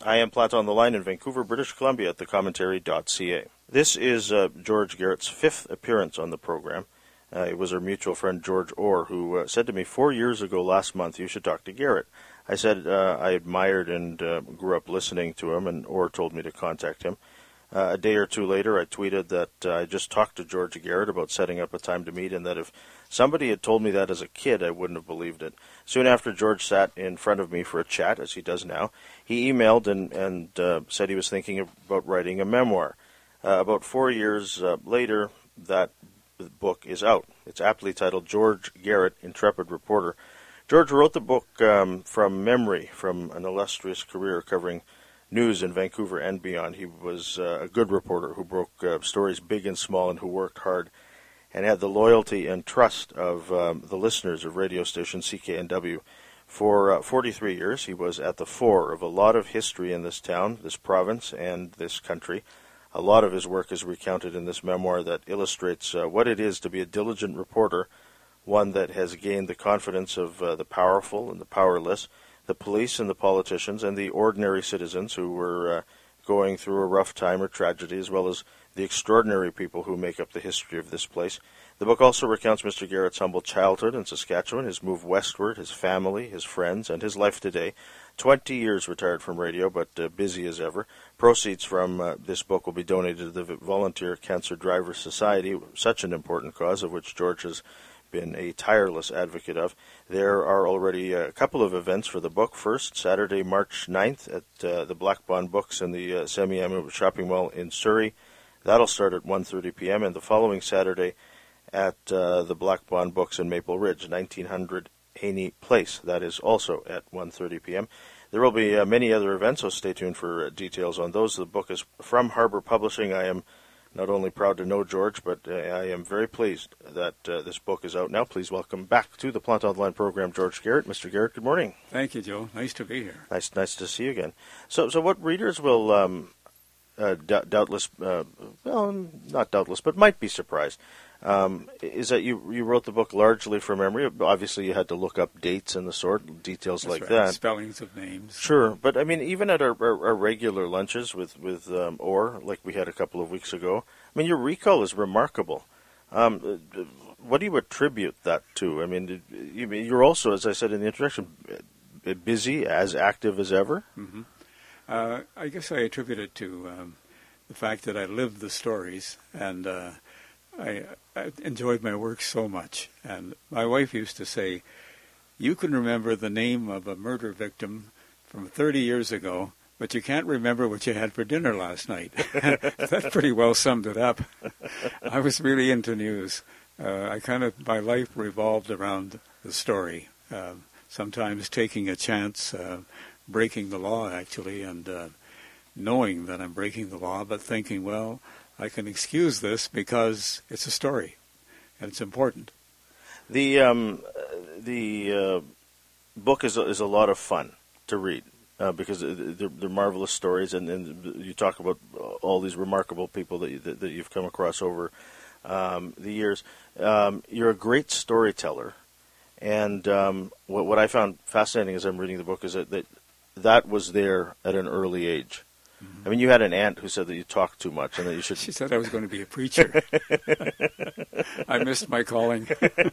I am Platt on the Line in Vancouver, British Columbia at thecommentary.ca. This is George Garrett's fifth appearance on the program. It was our mutual friend George Orr who said to me 4 years ago last month, you should talk to Garrett. I said I admired and grew up listening to him, and Orr told me to contact him. A day or two later, I tweeted that I just talked to George Garrett about setting up a time to meet, and that if somebody had told me that as a kid, I wouldn't have believed it. Soon after George sat in front of me for a chat, as he does now, he emailed and said he was thinking about writing a memoir. About 4 years later, that book is out. It's aptly titled George Garrett, Intrepid Reporter. George wrote the book from memory, from an illustrious career covering news in Vancouver and beyond. He was a good reporter who broke stories big and small and who worked hard and had the loyalty and trust of the listeners of radio station CKNW. For 43 years, he was at the fore of a lot of history in this town, this province, and this country. A lot of his work is recounted in this memoir that illustrates what it is to be a diligent reporter, one that has gained the confidence of the powerful and the powerless, the police and the politicians, and the ordinary citizens who were going through a rough time or tragedy, as well as the extraordinary people who make up the history of this place. The book also recounts Mr. Garrett's humble childhood in Saskatchewan, his move westward, his family, his friends, and his life today. 20 years retired from radio, but busy as ever. Proceeds from this book will be donated to the Volunteer Cancer Drivers Society, such an important cause of which George has been a tireless advocate of. There are already a couple of events for the book. First, Saturday, March 9th at the Black Bond Books in the Semi-Annual Shopping Mall in Surrey. That'll start at 1:30 p.m. And the following Saturday at the Black Bond Books in Maple Ridge, 1900 Haney Place. That is also at 1:30 p.m. There will be many other events, so stay tuned for details on those. The book is from Harbor Publishing. I am not only proud to know George, but I am very pleased that this book is out now. Please welcome back to the Plant Online program, George Garrett. Mr. Garrett, good morning. Thank you, Joe. Nice to be here. Nice to see you again. So what readers will doubtless, well, not doubtless, but might be surprised, is that you wrote the book largely from memory. Obviously, you had to look up dates and the sort, details That's like right. that. Spellings of names. Sure, but I mean, even at our regular lunches with Orr, like we had a couple of weeks ago, I mean, your recall is remarkable. What do you attribute that to? I mean, you're also, as I said in the introduction, busy, as active as ever? Mm-hmm. I guess I attribute it to the fact that I lived the stories, and I enjoyed my work so much. And my wife used to say, you can remember the name of a murder victim from 30 years ago, but you can't remember what you had for dinner last night. That pretty well summed it up. I was really into news. My life revolved around the story, sometimes taking a chance, breaking the law, actually, and knowing that I'm breaking the law, but thinking, well, I can excuse this because it's a story, and it's important. The book is a lot of fun to read because they're marvelous stories, and you talk about all these remarkable people that you've come across over the years. You're a great storyteller, and what I found fascinating as I'm reading the book is that was there at an early age. I mean, you had an aunt who said that you talked too much and that you should... She said I was going to be a preacher. I missed my calling.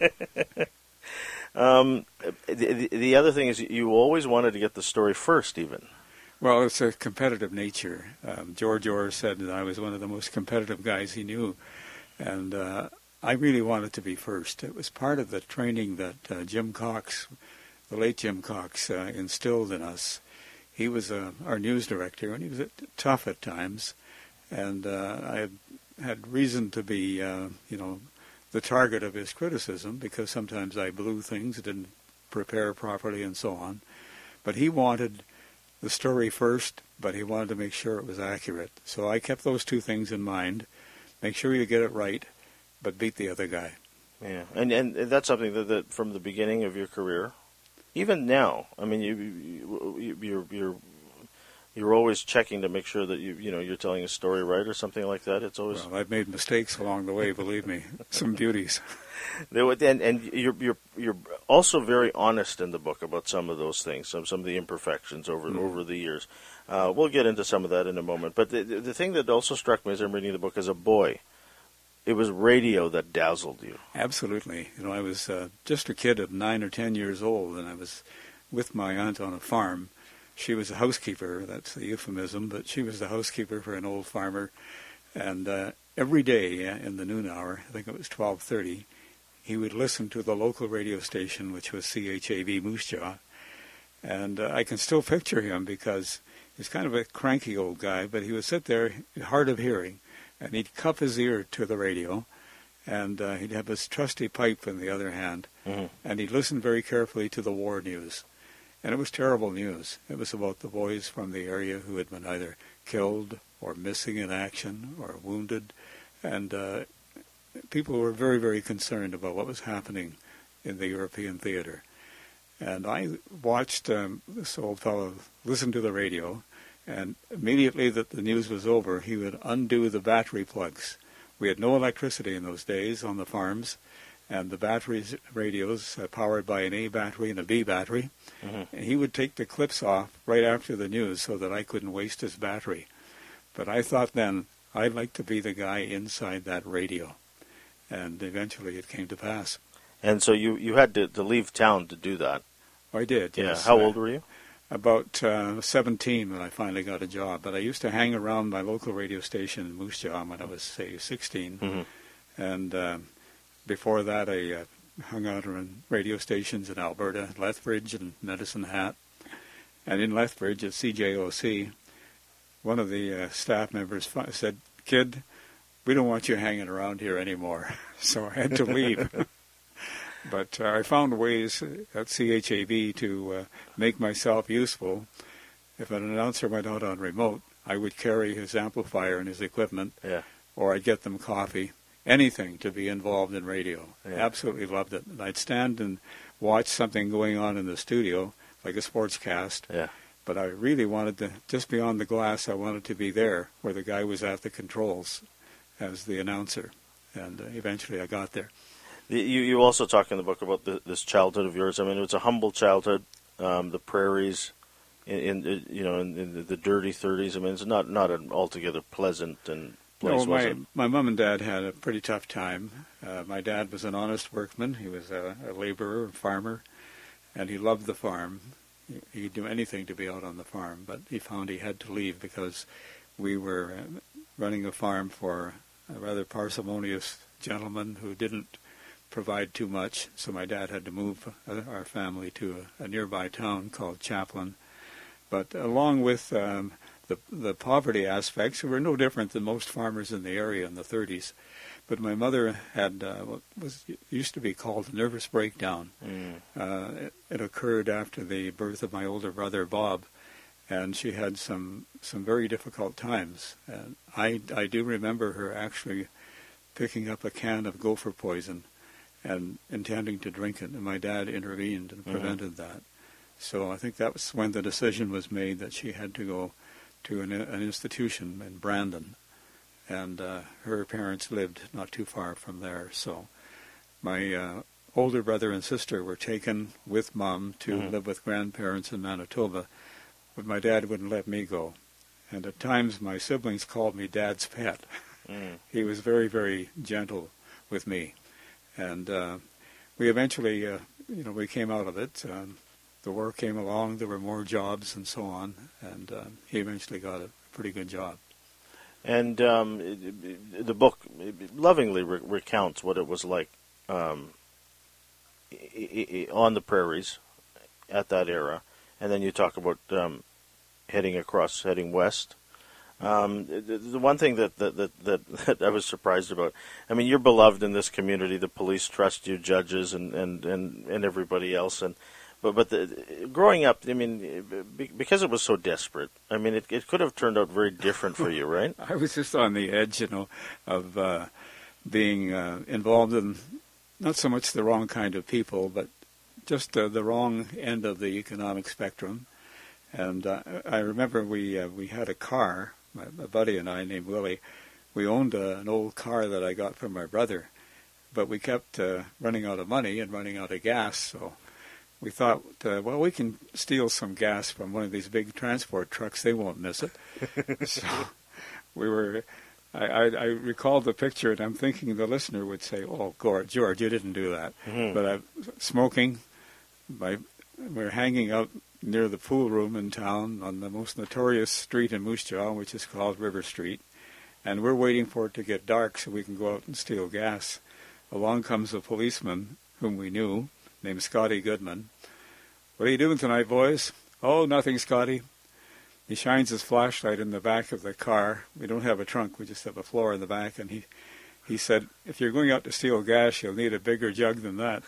The other thing is you always wanted to get the story first, even. Well, it's a competitive nature. George Orr said that I was one of the most competitive guys he knew, and I really wanted to be first. It was part of the training that Jim Cox, the late Jim Cox, instilled in us. He was our news director, and he was tough at times, and I had reason to be, the target of his criticism because sometimes I blew things, didn't prepare properly, and so on. But he wanted the story first, but he wanted to make sure it was accurate. So I kept those two things in mind: make sure you get it right, but beat the other guy. Yeah, and that's something that from the beginning of your career. Even now, I mean, you're you're always checking to make sure that you're telling a story right or something like that. It's always Well, I've made mistakes along the way. Believe me, some beauties. And you're also very honest in the book about some of those things, some of the imperfections over the years. We'll get into some of that in a moment. But the thing that also struck me as I'm reading the book as a boy, it was radio that dazzled you. Absolutely. I was just a kid of 9 or 10 years old, and I was with my aunt on a farm. She was a housekeeper. That's a euphemism, but she was the housekeeper for an old farmer. And every day in the noon hour, I think it was 12:30, he would listen to the local radio station, which was CHAV Moose Jaw. And I can still picture him because he's kind of a cranky old guy, but he would sit there, hard of hearing, and he'd cup his ear to the radio, and he'd have his trusty pipe in the other hand, and he'd listen very carefully to the war news. And it was terrible news. It was about the boys from the area who had been either killed or missing in action or wounded, and people were very, very concerned about what was happening in the European theater. And I watched this old fellow listen to the radio, and immediately that the news was over, he would undo the battery plugs. We had no electricity in those days on the farms, and the batteries, radios, powered by an A battery and a B battery, and he would take the clips off right after the news so that I couldn't waste his battery. But I thought then, I'd like to be the guy inside that radio. And eventually it came to pass. And so you had to leave town to do that. I did, yeah. Yes. How old were you? About 17 when I finally got a job. But I used to hang around my local radio station in Moose Jaw when I was, say, 16. And before that, I hung out around radio stations in Alberta, Lethbridge and Medicine Hat. And in Lethbridge at CJOC, one of the staff members said, "Kid, we don't want you hanging around here anymore." So I had to leave. But I found ways at CHAV to make myself useful. If an announcer went out on remote, I would carry his amplifier and his equipment, or I'd get them coffee, anything to be involved in radio. I absolutely loved it. And I'd stand and watch something going on in the studio, like a sportscast. But I really wanted to, just beyond the glass, I wanted to be there where the guy was at the controls as the announcer. And eventually I got there. You also talk in the book about this childhood of yours. I mean, it was a humble childhood, the prairies, in the dirty 30s. I mean, it's not an altogether pleasant and place, was it? My mom and dad had a pretty tough time. My dad was an honest workman. He was a laborer, a farmer, and he loved the farm. He'd do anything to be out on the farm, but he found he had to leave because we were running a farm for a rather parsimonious gentleman who didn't provide too much, so my dad had to move our family to a nearby town called Chaplin. But along with the poverty aspects, we were no different than most farmers in the area in the 30s. But my mother had what used to be called a nervous breakdown. It occurred after the birth of my older brother, Bob, and she had some very difficult times. And I do remember her actually picking up a can of gopher poison and intending to drink it, and my dad intervened and prevented that. So I think that was when the decision was made that she had to go to an institution in Brandon, and her parents lived not too far from there. So my older brother and sister were taken with Mom to live with grandparents in Manitoba, but my dad wouldn't let me go. And at times my siblings called me Dad's pet. He was very, very gentle with me. And we eventually, we came out of it. The war came along, there were more jobs and so on, and he eventually got a pretty good job. And the book lovingly recounts what it was like on the prairies at that era, and then you talk about heading west. The one thing that I was surprised about, I mean, you're beloved in this community. The police trust you, judges, and everybody else. But growing up, I mean, because it was so desperate, I mean, it could have turned out very different for you, right? I was just on the edge, of being involved in not so much the wrong kind of people, but just the wrong end of the economic spectrum. And I remember we had a car, my buddy and I named Willie. We owned an old car that I got from my brother, but we kept running out of money and running out of gas, so we thought, well, we can steal some gas from one of these big transport trucks. They won't miss it. So we were, I recalled the picture, and I'm thinking the listener would say, oh, George, you didn't do that. Mm-hmm. But smoking, we're hanging out near the pool room in town on the most notorious street in Moose Jaw, which is called River Street. And we're waiting for it to get dark so we can go out and steal gas. Along comes a policeman whom we knew, named Scotty Goodman. What are you doing tonight, boys? Oh, nothing, Scotty. He shines his flashlight in the back of the car. We don't have a trunk, we just have a floor in the back. And he said, if you're going out to steal gas, you'll need a bigger jug than that.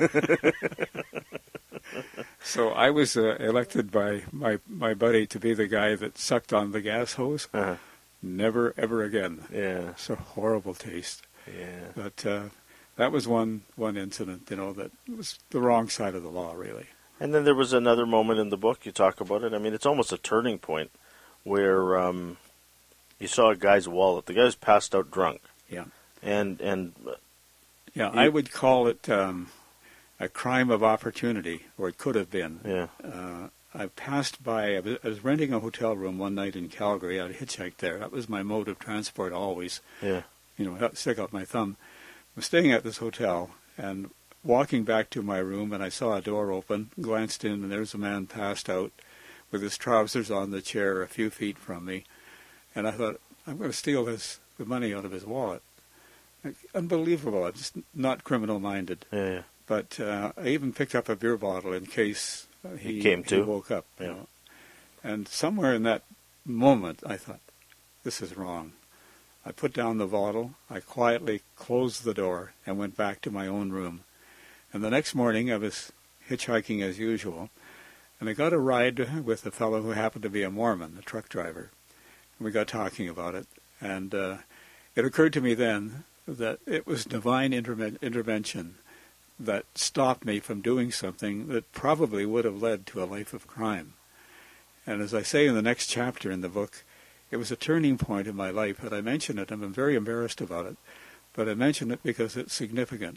So I was elected by my buddy to be the guy that sucked on the gas hose. Uh-huh. Never, ever again. Yeah. It's a horrible taste. Yeah. But that was one incident, that was the wrong side of the law, really. And then there was another moment in the book, you talk about it. I mean, it's almost a turning point where you saw a guy's wallet. The guy was passed out drunk. Yeah. And I would call it a crime of opportunity, or it could have been. Yeah. I passed by, I was renting a hotel room one night in Calgary. I hitchhiked there. That was my mode of transport always. Yeah. Stick out my thumb. I was staying at this hotel and walking back to my room, and I saw a door open, glanced in, and there was a man passed out with his trousers on the chair a few feet from me. And I thought, I'm going to steal the money out of his wallet. Unbelievable. I'm just not criminal-minded. Yeah. But I even picked up a beer bottle in case he woke up. Yeah. And somewhere in that moment, I thought, this is wrong. I put down the bottle, I quietly closed the door, and went back to my own room. And the next morning, I was hitchhiking as usual, and I got a ride with a fellow who happened to be a Mormon, a truck driver. And we got talking about it, and it occurred to me then that it was divine intervention that stopped me from doing something that probably would have led to a life of crime. And as I say in the next chapter in the book, it was a turning point in my life, and I mention it, and I'm very embarrassed about it, but I mention it because it's significant.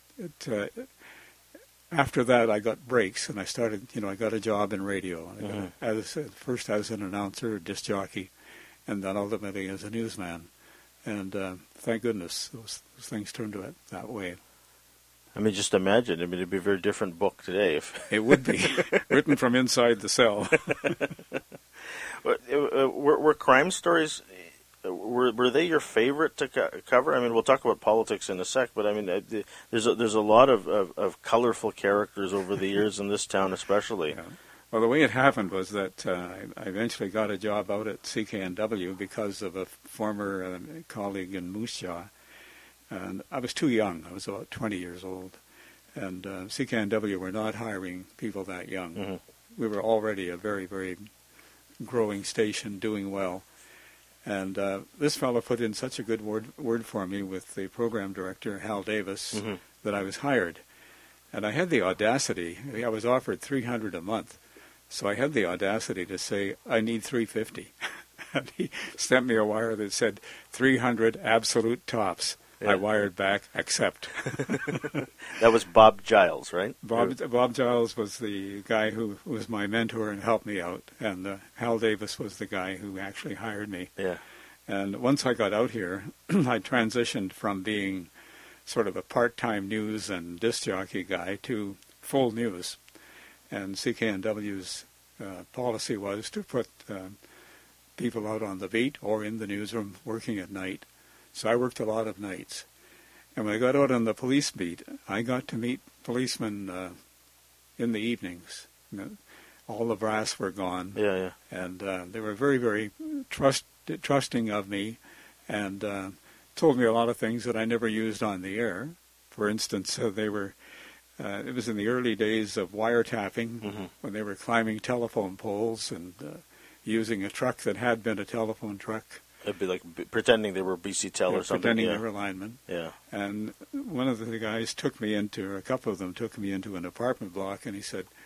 After that, I got breaks, and I started, I got a job in radio. First as an announcer, disc jockey, and then ultimately as a newsman. And thank goodness those things turned out that way. I mean, just imagine. I mean, it'd be a very different book today. It would be, written from inside the cell. Were crime stories, were they your favorite to cover? I mean, we'll talk about politics in a sec, but I mean, there's a lot of colorful characters over the years in this town especially. Yeah. Well, the way it happened was that I eventually got a job out at CKNW because of a former colleague in Moose Jaw. And I was too young. I was about 20 years old. And CKNW were not hiring people that young. Mm-hmm. We were already a very, very growing station, doing well. And this fellow put in such a good word for me with the program director, Hal Davis, mm-hmm. that I was hired. And I had the audacity. I was offered $300 a month. So I had the audacity to say, I need $350. And he sent me a wire that said, 300 absolute tops. Yeah. I wired back, accept. That was Bob Giles, right? Bob Giles was the guy who was my mentor and helped me out, and Hal Davis was the guy who actually hired me. Yeah. And once I got out here, I transitioned from being sort of a part-time news and disc jockey guy to full news. And CKNW's policy was to put people out on the beat or in the newsroom working at night. So I worked a lot of nights. And when I got out on the police beat, I got to meet policemen in the evenings. All the brass were gone. Yeah. And they were very, very trusting of me and told me a lot of things that I never used on the air. For instance, they were... it was in the early days of wiretapping, mm-hmm. when they were climbing telephone poles and using a truck that had been a telephone truck. It'd be like pretending they were BC Tel or something. Pretending they were linemen. Yeah. And one of the guys a couple of them took me into an apartment block, and he said,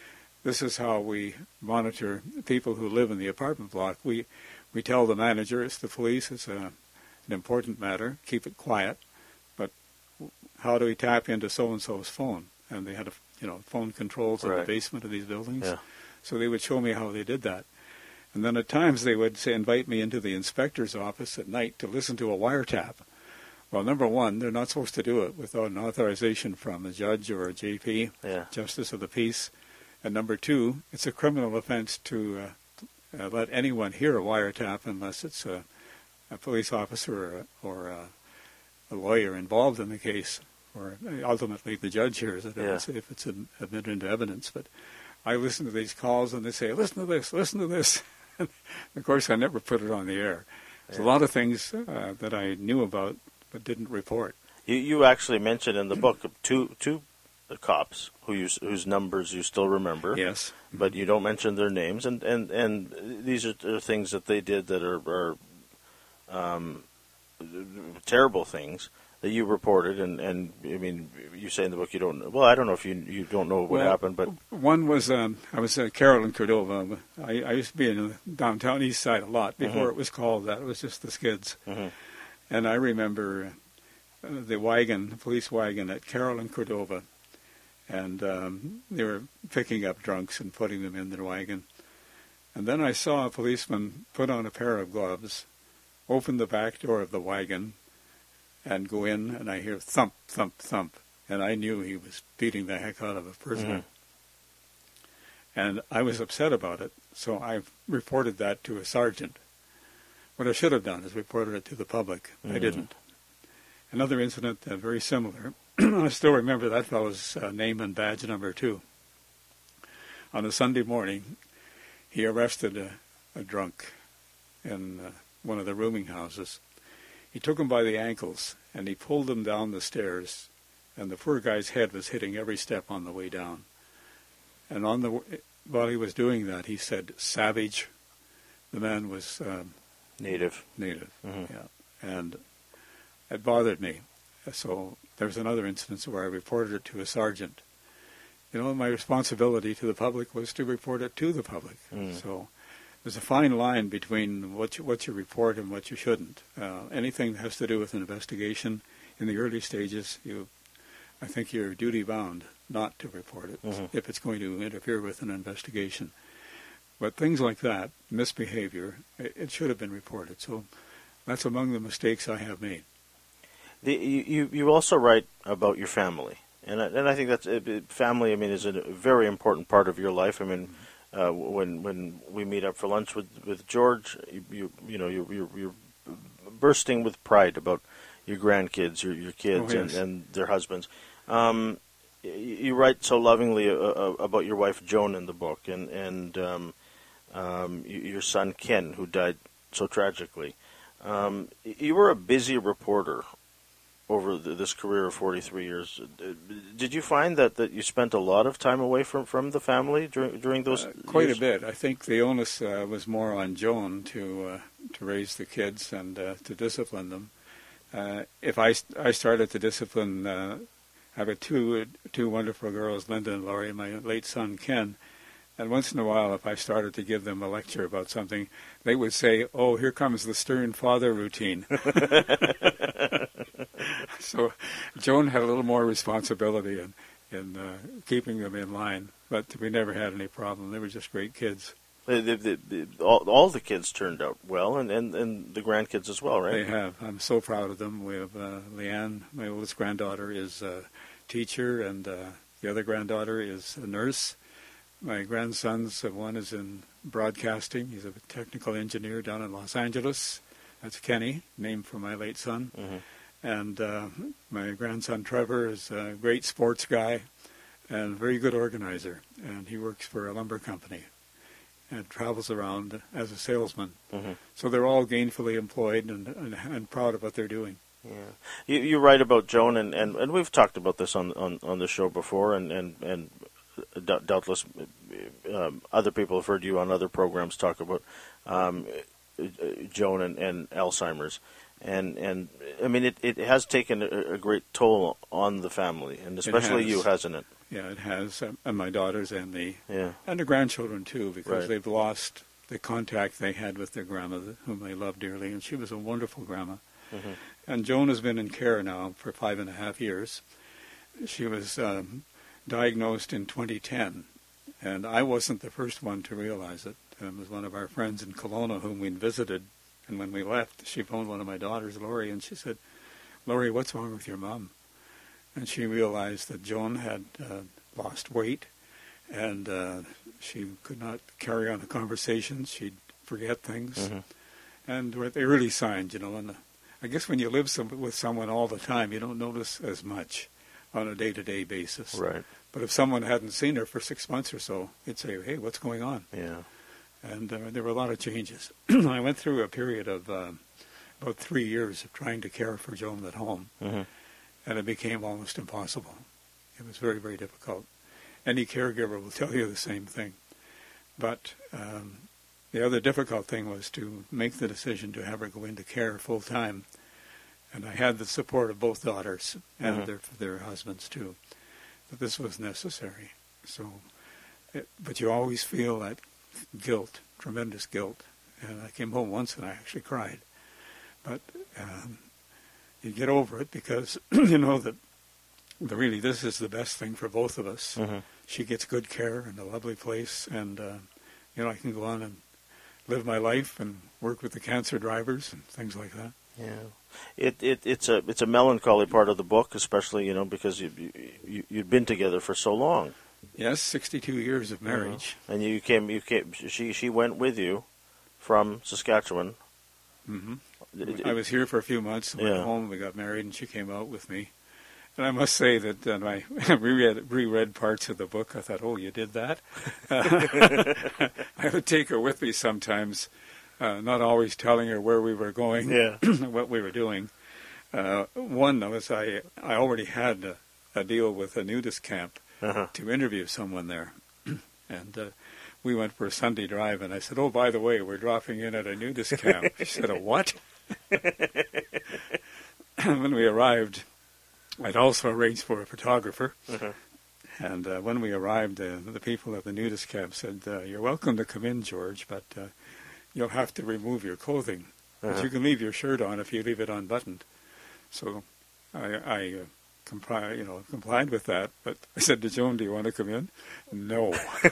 this is how we monitor people who live in the apartment block. We tell the manager, it's the police, it's an important matter, keep it quiet, but how do we tap into so-and-so's phone? And they had, phone controls in the basement of these buildings. Yeah. So they would show me how they did that. And then at times they would invite me into the inspector's office at night to listen to a wiretap. Well, number one, they're not supposed to do it without an authorization from a judge or a JP, Justice of the Peace. And number two, it's a criminal offense to let anyone hear a wiretap unless it's a police officer or a lawyer involved in the case, or ultimately the judge hears it if it's admitted into evidence. But I listen to these calls and they say, listen to this, listen to this. Of course, I never put it on the air. There's a lot of things that I knew about but didn't report. You actually mentioned in the book two cops whose numbers you still remember. Yes. But you don't mention their names, and these are things that they did that are terrible things that you reported, and I mean, you say in the book you don't. Well, I don't know if you don't know what happened, but one was I was at Carroll in Cordova. I used to be in the downtown east side a lot before it was called that. It was just the skids, and I remember the police wagon at Carroll in Cordova, and they were picking up drunks and putting them in their wagon, and then I saw a policeman put on a pair of gloves, open the back door of the wagon, and go in, and I hear thump, thump, thump, and I knew he was beating the heck out of a prisoner. And I was upset about it, so I reported that to a sergeant. What I should have done is reported it to the public. I didn't. Another incident, very similar. I still remember that fellow's name and badge number 2. On a Sunday morning, he arrested a drunk in one of the rooming houses. He took him by the ankles, and he pulled him down the stairs, and the poor guy's head was hitting every step on the way down. And while he was doing that, he said, "Savage." The man was Native. Yeah. And it bothered me. So there was another instance where I reported it to a sergeant. My responsibility to the public was to report it to the public. So there's a fine line between what you report and what you shouldn't. Anything that has to do with an investigation in the early stages, I think you're duty-bound not to report it if it's going to interfere with an investigation. But things like that, misbehavior, it should have been reported. So that's among the mistakes I have made. You also write about your family, and I think that's family. I mean, is a very important part of your life. I mean. When we meet up for lunch with George, you're bursting with pride about your grandkids, your kids, and their husbands. You write so lovingly about your wife Joan in the book, and your son Ken, who died so tragically. You were a busy reporter over this career of 43 years. Did you find that you spent a lot of time away from the family during those quite years? a bit. I think the onus was more on Joan to raise the kids and to discipline them. If I started to discipline, I have two wonderful girls, Linda and Laurie, and my late son Ken. And once in a while, if I started to give them a lecture about something, they would say, "Oh, here comes the stern father routine." So Joan had a little more responsibility in keeping them in line, but we never had any problem. They were just great kids. All the kids turned out well, and the grandkids as well, right? They have. I'm so proud of them. We have Leanne, my oldest granddaughter, is a teacher, and the other granddaughter is a nurse. My grandsons, one is in broadcasting. He's a technical engineer down in Los Angeles. That's Kenny, named for my late son. And my grandson Trevor is a great sports guy and a very good organizer. And he works for a lumber company and travels around as a salesman. So they're all gainfully employed and proud of what they're doing. Yeah, you write about Joan, and we've talked about this on the show before, and doubtless other people have heard you on other programs talk about Joan and Alzheimer's. And I mean, it has taken a great toll on the family, and especially you, hasn't it? Yeah, it has, and my daughters and the Yeah. and the grandchildren too, because Right. they've lost the contact they had with their grandma, whom they loved dearly, and she was a wonderful grandma. Mm-hmm. And Joan has been in care now for 5.5 years. She was diagnosed in 2010, and I wasn't the first one to realize it. It was one of our friends in Kelowna whom we'd visited, and when we left, she phoned one of my daughters, Laurie, and she said, "Laurie, what's wrong with your mom?" And she realized that Joan had lost weight, and she could not carry on the conversations. She'd forget things. Mm-hmm. And they early signs, and I guess when you live with someone all the time, you don't notice as much on a day-to-day basis. Right. But if someone hadn't seen her for 6 months or so, you'd say, "Hey, what's going on?" Yeah. And there were a lot of changes. I went through a period of about 3 years of trying to care for Joan at home, Mm-hmm. and it became almost impossible. It was very, very difficult. Any caregiver will tell you the same thing. But the other difficult thing was to make the decision to have her go into care full-time. And I had the support of both daughters and Mm-hmm. their husbands, too. But this was necessary. But you always feel that guilt, tremendous guilt. And I came home once and I actually cried. But you get over it because you know that really this is the best thing for both of us. Mm-hmm. She gets good care in a lovely place, and I can go on and live my life and work with the cancer drivers and things like that. Yeah, it's a melancholy part of the book, especially because you'd been together for so long. Yes, 62 years of marriage. And you came. She went with you from Saskatchewan. Mm-hmm. I was here for a few months, and went home. We got married, and she came out with me. And I must say that when I reread parts of the book, I thought, "Oh, you did that." I would take her with me sometimes, not always telling her where we were going, what we were doing. One was I already had a deal with a nudist camp to interview someone there, and we went for a Sunday drive. And I said, "Oh, by the way, we're dropping in at a nudist camp." She said, "A what?" When we arrived, I'd also arranged for a photographer. And when we arrived, the people at the nudist camp said, "You're welcome to come in, George, but you'll have to remove your clothing. But you can leave your shirt on if you leave it unbuttoned." So I complied with that. But I said to Joan, "Do you want to come in?" "No."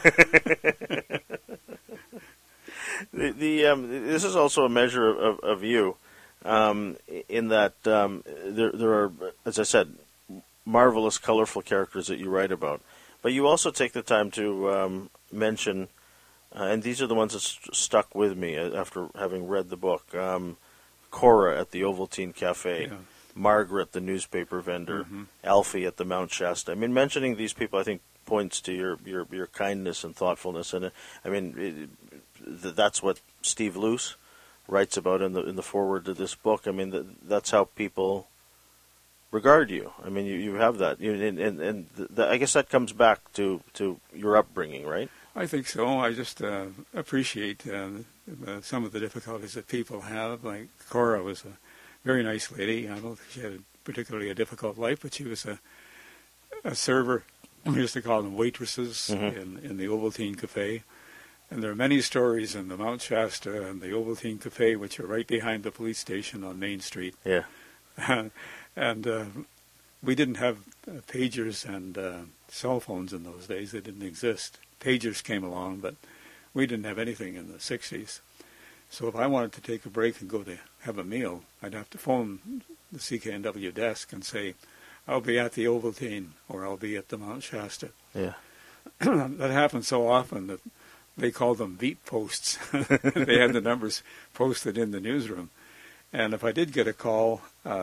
This is also a measure of you, in that there are, as I said, marvelous, colorful characters that you write about. But you also take the time to mention, and these are the ones that stuck with me after having read the book, Cora at the Ovaltine Cafe, Margaret, the newspaper vendor, Alfie at the Mount Shasta. I mean, mentioning these people, I think, points to your kindness and thoughtfulness. And that's what Steve Luce writes about in the foreword to this book. I mean, that's how people regard you. I mean, you have that, I guess that comes back to your upbringing, right? I think so. I just appreciate some of the difficulties that people have. Like Cora was a very nice lady. I don't think she had particularly a difficult life, but she was a server. We used to call them waitresses in the Ovaltine Cafe. And there are many stories in the Mount Shasta and the Ovaltine Cafe, which are right behind the police station on Main Street. Yeah. And we didn't have pagers and cell phones in those days. They didn't exist. Pagers came along, but we didn't have anything in the 60s. So if I wanted to take a break and go to have a meal, I'd have to phone the CKNW desk and say, "I'll be at the Ovaltine," or "I'll be at the Mount Shasta." Yeah. That happened so often that they called them beat posts. They had the numbers posted in the newsroom. And if I did get a call,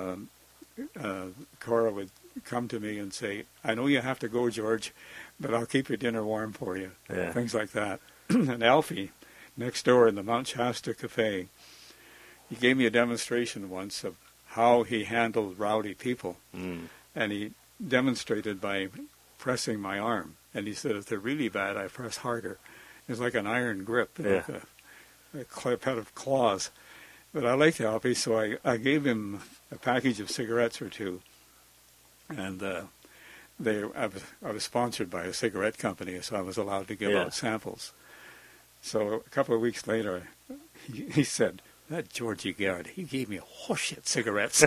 Cora would come to me and say, "I know you have to go, George, but I'll keep your dinner warm for you." Yeah. Things like that. And Alfie, next door in the Mount Shasta Cafe, he gave me a demonstration once of how he handled rowdy people. And he demonstrated by pressing my arm. And he said, if they're really bad, I press harder. It's like an iron grip, like a pet of claws. But I liked Alfie, so I gave him a package of cigarettes or two. And I was sponsored by a cigarette company, so I was allowed to give Yeah. out samples. So a couple of weeks later, he said, "That Georgie Garrett, he gave me horseshit cigarettes."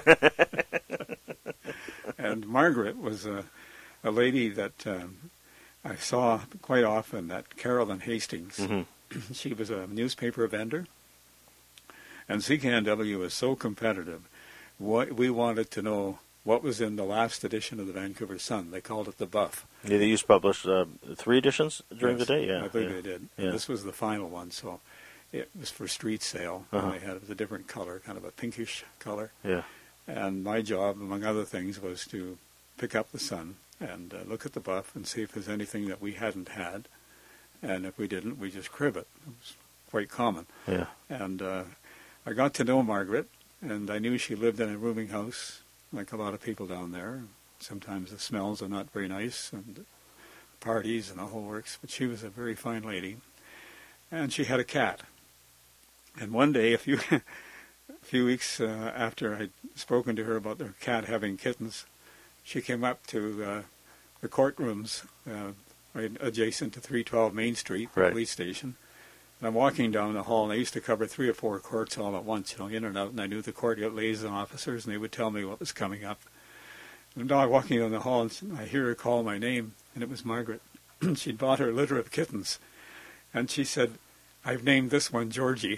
And Margaret was a lady that I saw quite often at Carolyn Hastings. Mm-hmm. She was a newspaper vendor, and CKNW was so competitive. We wanted to know what was in the last edition of the Vancouver Sun. They called it the Buff. Yeah, they used to publish 3 editions during the day? Yeah. I believe they did. Yeah. This was the final one, so it was for street sale. Uh-huh. And they had it was a different color, kind of a pinkish color. Yeah. And my job, among other things, was to pick up the Sun and look at the Buff and see if there's anything that we hadn't had. And if we didn't, we just crib it. It was quite common. Yeah. And I got to know Margaret, and I knew she lived in a rooming house, like a lot of people down there. Sometimes the smells are not very nice, and parties and the whole works, but she was a very fine lady. And she had a cat. And one day, a few weeks after I'd spoken to her about their cat having kittens, she came up to the courtrooms right adjacent to 312 Main Street, the Right. police station. And I'm walking down the hall, and I used to cover 3 or 4 courts all at once, in and out, and I knew the court liaison officers, and they would tell me what was coming up. And now I'm walking down the hall, and I hear her call my name, and it was Margaret. She'd bought her litter of kittens, and she said, "I've named this one Georgie."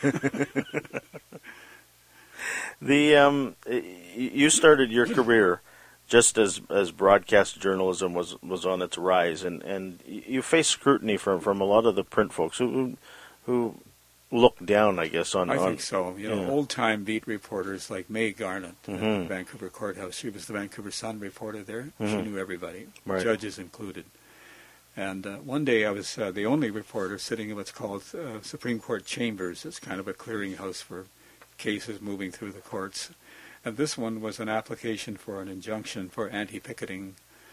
You started your career just as broadcast journalism was on its rise, and you faced scrutiny from a lot of the print folks who looked down, I guess, on. I think so. Yeah. Old-time beat reporters like May Garnett at Mhm. the Vancouver Courthouse. She was the Vancouver Sun reporter there. She Mhm. knew everybody, Right. judges included. And one day I was the only reporter sitting in what's called Supreme Court chambers. It's kind of a clearinghouse for cases moving through the courts. And this one was an application for an injunction for anti-picketing,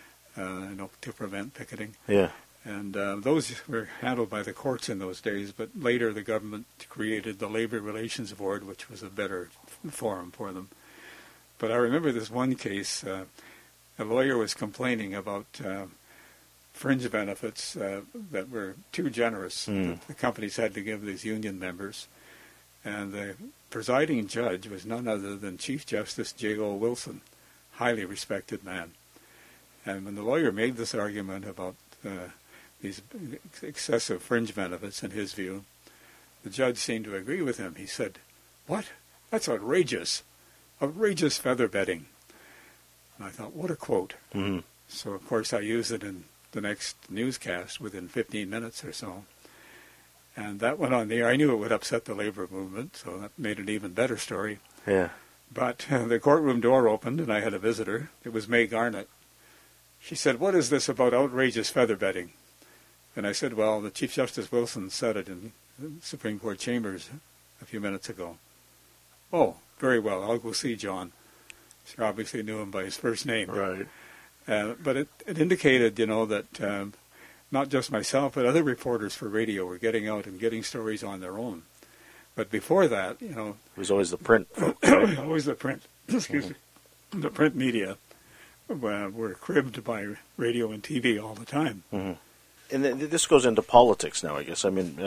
to prevent picketing. Yeah. And those were handled by the courts in those days, but later the government created the Labor Relations Board, which was a better forum for them. But I remember this one case, a lawyer was complaining about fringe benefits that were too generous that the companies had to give these union members. And the presiding judge was none other than Chief Justice J.O. Wilson, highly respected man. And when the lawyer made this argument about these excessive fringe benefits, in his view, the judge seemed to agree with him. He said, "What? That's outrageous. Outrageous feather bedding." And I thought, what a quote. Mm-hmm. So, of course, I used it in the next newscast within 15 minutes or so. And that went on the air. I knew it would upset the labor movement, so that made an even better story. Yeah. But the courtroom door opened, and I had a visitor. It was May Garnett. She said, "What is this about outrageous feather bedding?" And I said, "Well, the Chief Justice Wilson said it in the Supreme Court chambers a few minutes ago." "Oh, very well. I'll go see John." She obviously knew him by his first name. Right. But it indicated, that not just myself, but other reporters for radio were getting out and getting stories on their own. But before that, It was always the print folks, right? always the print, excuse me, the print media were cribbed by radio and TV all the time. Mm-hmm. And this goes into politics now, I guess. I mean,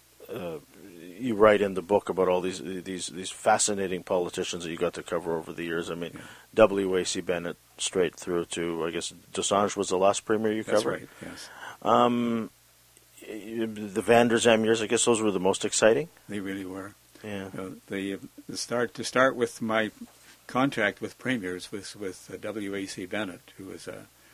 you write in the book about all these fascinating politicians that you got to cover over the years. I mean, W.A.C. Bennett straight through to, I guess, Desange was the last premier you covered. That's right, yes. The Van der Zam years, I guess those were the most exciting. They really were. Yeah. To start with my contact with premiers was with W.A.C. Bennett, who was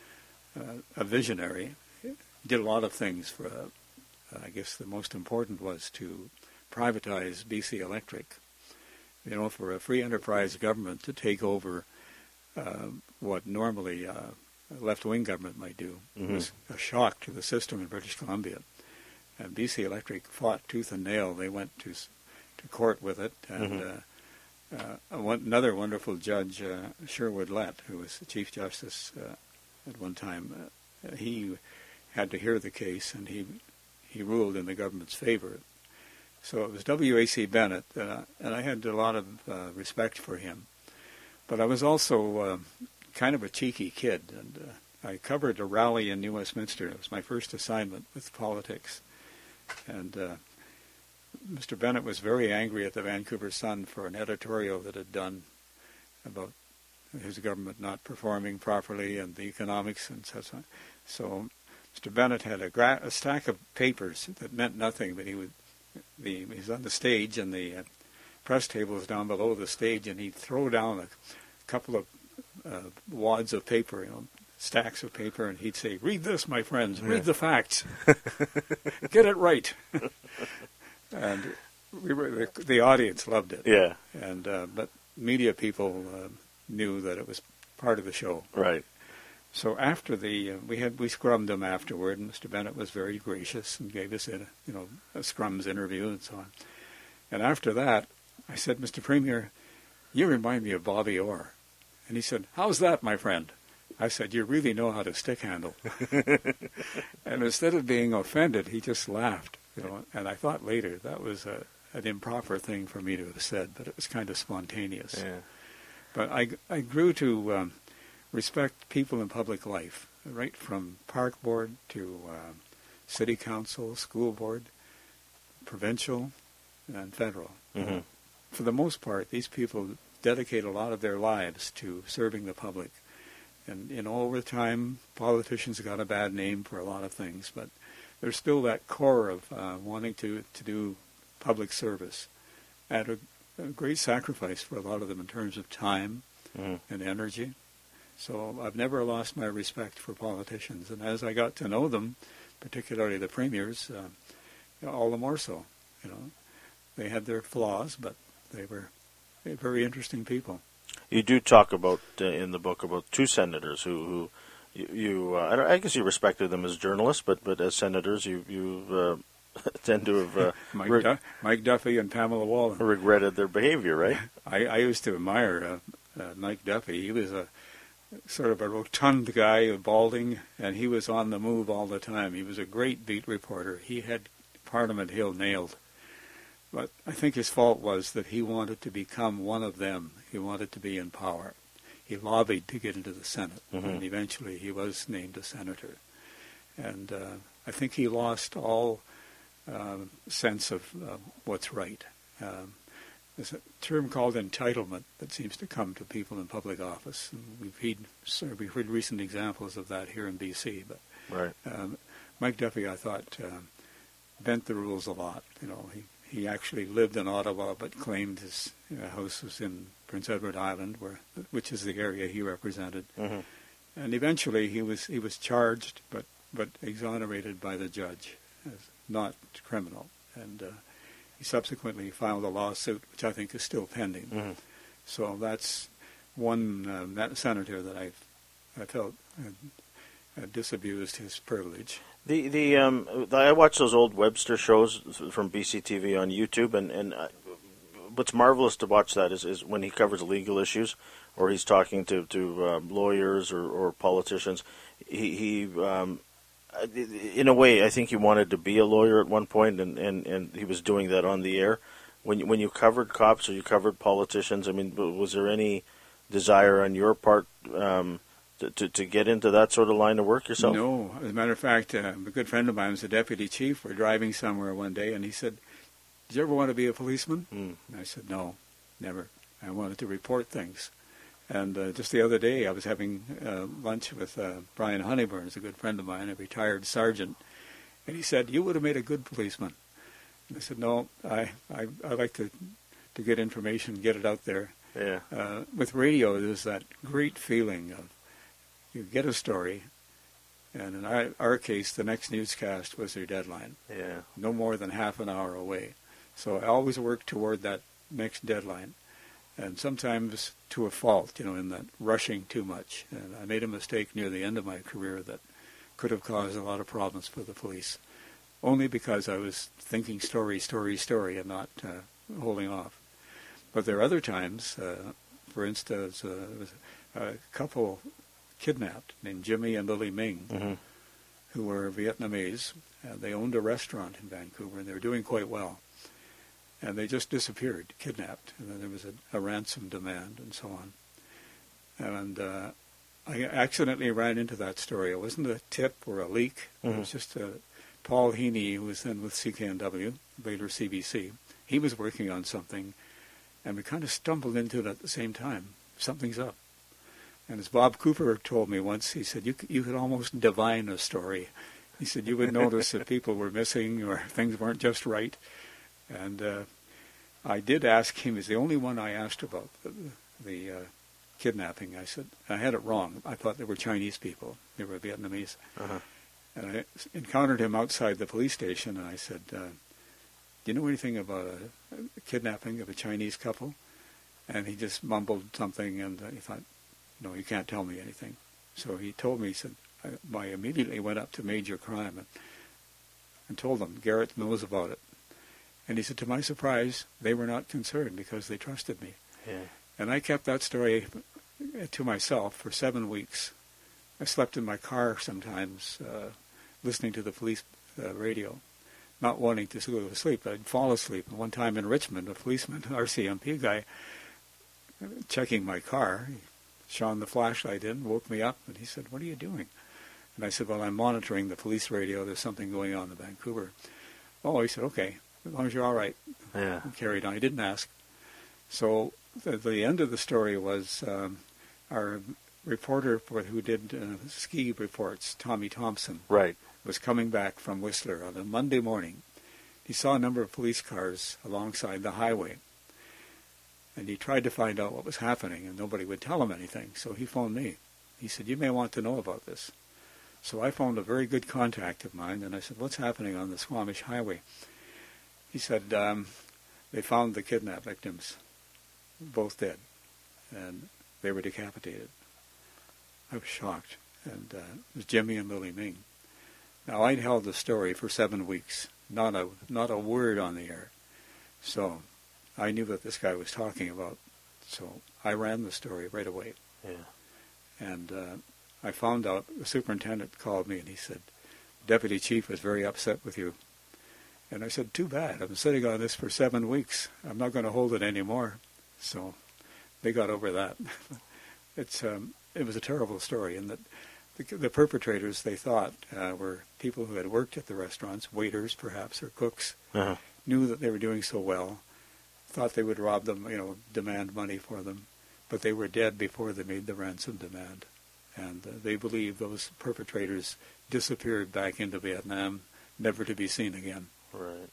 a visionary. He did a lot of things for. I guess the most important was to privatize BC Electric. For a free enterprise government to take over what normally a left-wing government might do was a shock to the system in British Columbia. And BC Electric fought tooth and nail. They went to court with it. And another wonderful judge, Sherwood Lett, who was the Chief Justice at one time, he had to hear the case, and he ruled in the government's favor. So it was W.A.C. Bennett, and I had a lot of respect for him. But I was also kind of a cheeky kid, and I covered a rally in New Westminster. It was my first assignment with politics. And Mr. Bennett was very angry at the Vancouver Sun for an editorial that had done about his government not performing properly and the economics and such on. So Mr. Bennett had a stack of papers that meant nothing, but he was on the stage, and the press table was down below the stage, and he'd throw down a couple of wads of paper, stacks of paper, and he'd say, "Read this, my friends. Read the facts. Get it right." And the audience loved it. Yeah. And but media people knew that it was part of the show. Right. So after we scrummed him afterward, and Mr. Bennett was very gracious and gave us a scrums interview and so on. And after that, I said, "Mr. Premier, you remind me of Bobby Orr." And he said, "How's that, my friend?" I said, "You really know how to stick handle." And instead of being offended, he just laughed. And I thought later that was an improper thing for me to have said, but it was kind of spontaneous. Yeah. But I grew to respect people in public life, right from park board to city council, school board, provincial, and federal. Mm-hmm. For the most part, these people dedicate a lot of their lives to serving the public. And over time, politicians got a bad name for a lot of things, but there's still that core of wanting to do public service at a great sacrifice for a lot of them in terms of time and energy. So I've never lost my respect for politicians. And as I got to know them, particularly the premiers, all the more so. They had their flaws, but they were very interesting people. You do talk about in the book about two senators who I guess you respected them as journalists, but as senators you tend to have Mike Duffy and Pamela Wallin regretted their behavior, right? I used to admire Mike Duffy. He was a sort of a rotund guy, balding, and he was on the move all the time. He was a great beat reporter. He had Parliament Hill nailed. But I think his fault was that he wanted to become one of them. He wanted to be in power. He lobbied to get into the Senate, and eventually he was named a senator. And I think he lost all sense of what's right. There's a term called entitlement that seems to come to people in public office. And we've heard recent examples of that here in B.C. But right. Mike Duffy, I thought, bent the rules a lot. He actually lived in Ottawa, but claimed his house was in Prince Edward Island, which is the area he represented. Mm-hmm. And eventually, he was charged, but exonerated by the judge as not criminal. And he subsequently filed a lawsuit, which I think is still pending. Mm-hmm. So that's one senator that I felt disabused his privilege. I watch those old Webster shows from BCTV on YouTube, and what's marvelous to watch that is when he covers legal issues, or he's talking to lawyers or politicians. He in a way, I think he wanted to be a lawyer at one point, and he was doing that on the air. When you covered cops or you covered politicians, I mean, was there any desire on your part to get into that sort of line of work yourself? No. As a matter of fact, a good friend of mine was a deputy chief. We're driving somewhere one day, and he said, "Did you ever want to be a policeman?" And I said, "No, never. I wanted to report things." And just the other day, I was having lunch with Brian Honeyburn, who's a good friend of mine, a retired sergeant, and he said, "You would have made a good policeman." And I said, "No, I like to get information, get it out there." Yeah. With radio, there's that great feeling of you get a story, and in our case, the next newscast was their deadline. Yeah. No more than half an hour away. So I always work toward that next deadline, and sometimes to a fault, in that rushing too much. And I made a mistake near the end of my career that could have caused a lot of problems for the police, only because I was thinking story, and not holding off. But there are other times, for instance, there was a couple kidnapped named Jimmy and Lily Ming, who were Vietnamese. They owned a restaurant in Vancouver, and they were doing quite well. And they just disappeared, kidnapped. And then there was a ransom demand and so on. And I accidentally ran into that story. It wasn't a tip or a leak. It was just Paul Heaney, who was then with CKNW, later CBC. He was working on something, and we kind of stumbled into it at the same time. Something's up. And as Bob Cooper told me once, he said, you could almost divine a story. He said you would notice that people were missing or things weren't just right. And I did ask him, he's the only one I asked about the kidnapping. I said, I had it wrong. I thought they were Chinese people. They were Vietnamese. Uh-huh. And I encountered him outside the police station, and I said, do you know anything about a kidnapping of a Chinese couple? And he just mumbled something, and he thought, no, you can't tell me anything. So he told me, he said, I immediately went up to Major Crime and told them, Garrett knows about it. And he said, to my surprise, they were not concerned because they trusted me. Yeah. And I kept that story to myself for 7 weeks. I slept in my car sometimes, listening to the police radio, not wanting to go to sleep. I'd fall asleep. One time in Richmond, a policeman, RCMP guy, checking my car, he shone the flashlight in, woke me up, and he said, what are you doing? And I said, well, I'm monitoring the police radio. There's something going on in Vancouver. Oh, he said, okay, as long as you're all right. Yeah. And carried on. He didn't ask. So the end of the story was our reporter who did ski reports, Tommy Thompson, right, was coming back from Whistler on a Monday morning. He saw a number of police cars alongside the highway, and he tried to find out what was happening, and nobody would tell him anything. So he phoned me. He said, you may want to know about this. So I phoned a very good contact of mine, and I said, what's happening on the Squamish Highway? He said, they found the kidnap victims, both dead, and they were decapitated. I was shocked, and it was Jimmy and Lily Ming. Now, I'd held the story for 7 weeks, not a word on the air. So I knew what this guy was talking about, so I ran the story right away. Yeah. And I found out, the superintendent called me and he said, Deputy Chief was very upset with you. And I said, too bad. I've been sitting on this for 7 weeks. I'm not going to hold it anymore. So they got over that. It was a terrible story, and that the perpetrators, they thought, were people who had worked at the restaurants, waiters perhaps, or cooks, knew that they were doing so well, thought they would rob them, demand money for them, but they were dead before they made the ransom demand. And they believe those perpetrators disappeared back into Vietnam, never to be seen again. Right.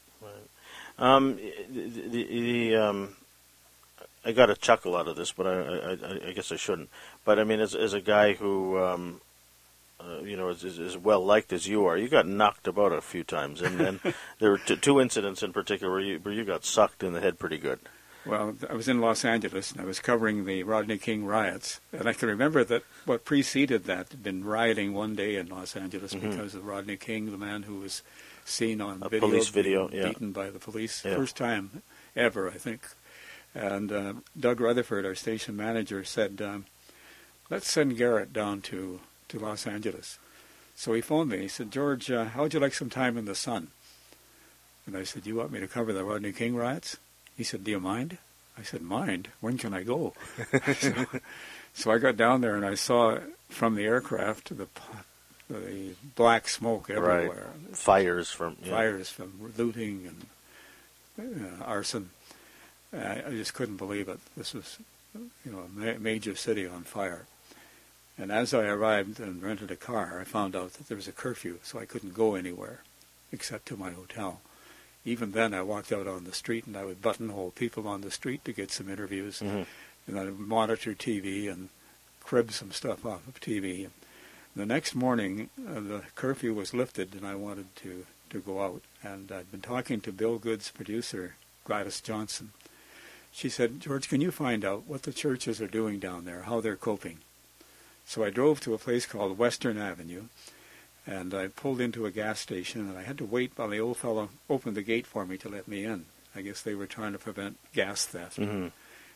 I got a chuckle out of this, but I guess I shouldn't. But I mean, as a guy who, is as well liked as you are, you got knocked about a few times, and then there were two incidents in particular where you got sucked in the head pretty good. Well, I was in Los Angeles, and I was covering the Rodney King riots. And I can remember that what preceded that had been rioting one day in Los Angeles because of Rodney King, the man who was seen on police video, beaten by the police. Yeah. First time ever, I think. And Doug Rutherford, our station manager, said, let's send Garrett down to Los Angeles. So he phoned me. He said, George, how would you like some time in the sun? And I said, you want me to cover the Rodney King riots? He said, do you mind? I said, mind? When can I go? So I got down there and I saw from the aircraft the black smoke everywhere. Right. Fires from looting and arson. I just couldn't believe it. This was, a major city on fire. And as I arrived and rented a car, I found out that there was a curfew, so I couldn't go anywhere except to my hotel. Even then, I walked out on the street, and I would buttonhole people on the street to get some interviews. And I would monitor TV and crib some stuff off of TV. And the next morning, the curfew was lifted, and I wanted to go out. And I'd been talking to Bill Good's producer, Gladys Johnson. She said, George, can you find out what the churches are doing down there, how they're coping? So I drove to a place called Western Avenue, and I pulled into a gas station, and I had to wait while the old fellow opened the gate for me to let me in. I guess they were trying to prevent gas theft. And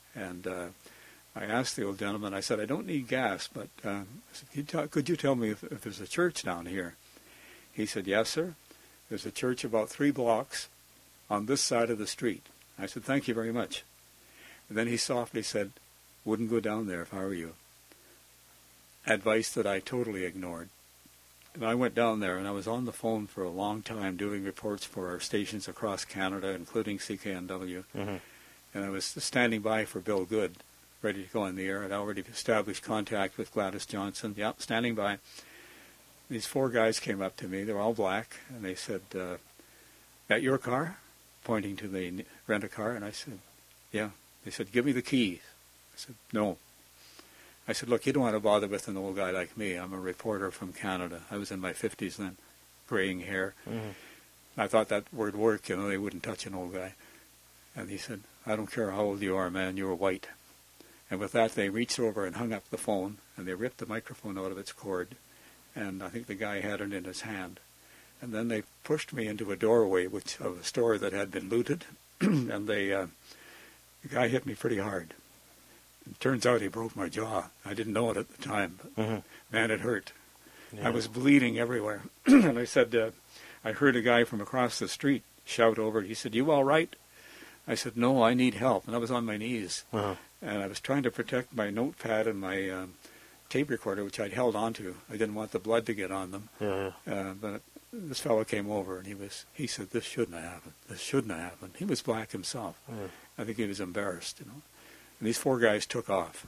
I asked the old gentleman, I said, I don't need gas, but I said, could you tell me if there's a church down here? He said, yes, sir. There's a church about 3 blocks on this side of the street. I said, thank you very much. And then he softly said, wouldn't go down there if I were you. advice that I totally ignored. And I went down there, and I was on the phone for a long time doing reports for our stations across Canada, including CKNW. Mm-hmm. And I was standing by for Bill Good, ready to go on the air. I'd already established contact with Gladys Johnson. Yep, standing by. These 4 guys came up to me. They were all black, and they said, "That your car?" Pointing to the rent-a-car. And I said, "Yeah." They said, "Give me the keys." I said, "No." I said, "Look, you don't want to bother with an old guy like me. I'm a reporter from Canada." I was in my 50s then, graying hair. Mm-hmm. I thought that would work, they wouldn't touch an old guy. And he said, "I don't care how old you are, man, you're white." And with that, they reached over and hung up the phone, and they ripped the microphone out of its cord, and I think the guy had it in his hand. And then they pushed me into a doorway of a store that had been looted, and the guy hit me pretty hard. It turns out he broke my jaw. I didn't know it at the time, but Mm-hmm. man, it hurt. Yeah. I was bleeding everywhere. And I said, I heard a guy from across the street shout over. He said, "You all right?" I said, "No, I need help." And I was on my knees. Uh-huh. And I was trying to protect my notepad and my tape recorder, which I'd held onto. I didn't want the blood to get on them. Yeah. But this fellow came over, and he said, "This shouldn't have happened. This shouldn't have happened." He was black himself. Yeah. I think he was embarrassed, And these 4 guys took off.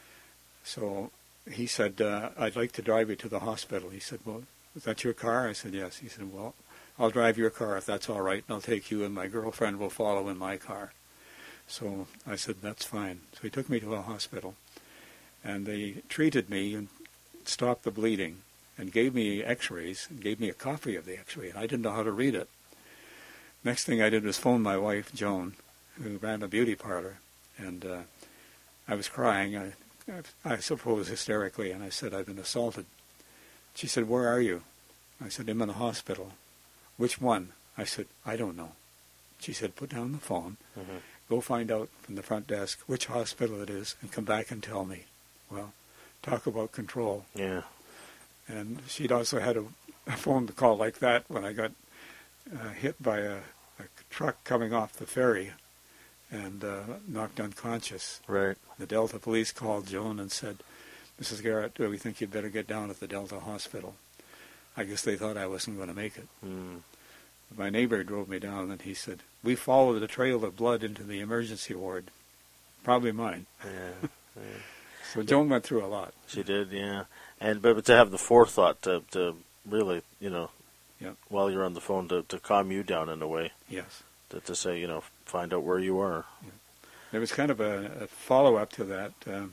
So he said, "I'd like to drive you to the hospital." He said, "Well, is that your car?" I said, "Yes." He said, "Well, I'll drive your car if that's all right, and I'll take you, and my girlfriend will follow in my car." So I said, "That's fine." So he took me to a hospital, and they treated me and stopped the bleeding and gave me x-rays and gave me a copy of the x-ray, and I didn't know how to read it. Next thing I did was phone my wife, Joan, who ran a beauty parlor, and I was crying, I suppose hysterically, and I said, "I've been assaulted." She said, "Where are you?" I said, "I'm in a hospital." "Which one?" I said, "I don't know." She said, "Put down the phone, Mm-hmm. go find out from the front desk which hospital it is, and come back and tell me." Well, talk about control. Yeah. And she'd also had a phone call like that when I got hit by a truck coming off the ferry and knocked unconscious. Right. The Delta police called Joan and said, "Mrs. Garrett, we think you'd better get down at the Delta hospital." I guess they thought I wasn't going to make it. Mm. My neighbor drove me down, and he said, "We followed a trail of blood into the emergency ward." Probably mine. Yeah. Yeah. So Joan went through a lot. She did, yeah. But to have the forethought to really, Yeah. while you're on the phone, to calm you down in a way, Yes. to say, find out where you are. There was kind of a follow-up to that.